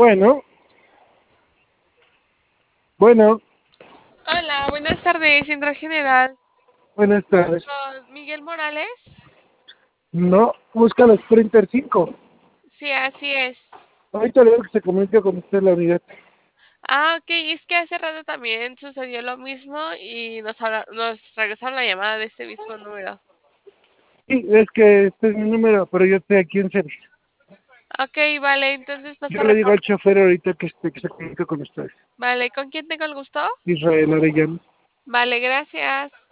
Bueno, bueno, Hola, buenas tardes, Central General. buenas tardes. ¿Con Miguel Morales? No, busca los Sprinter 5. Sí, así es. Ahorita le digo que se comunique con usted la unidad. Ah, ok, es que hace rato también sucedió lo mismo y nos regresaron la llamada de este mismo número. Sí, es que este es mi número, pero yo estoy aquí en servicio. Ok, vale, entonces paso Yo le digo al reporte. chofer ahorita que se comunique con ustedes. Vale, ¿con quién tengo el gusto? Israel Arellano. Vale, gracias.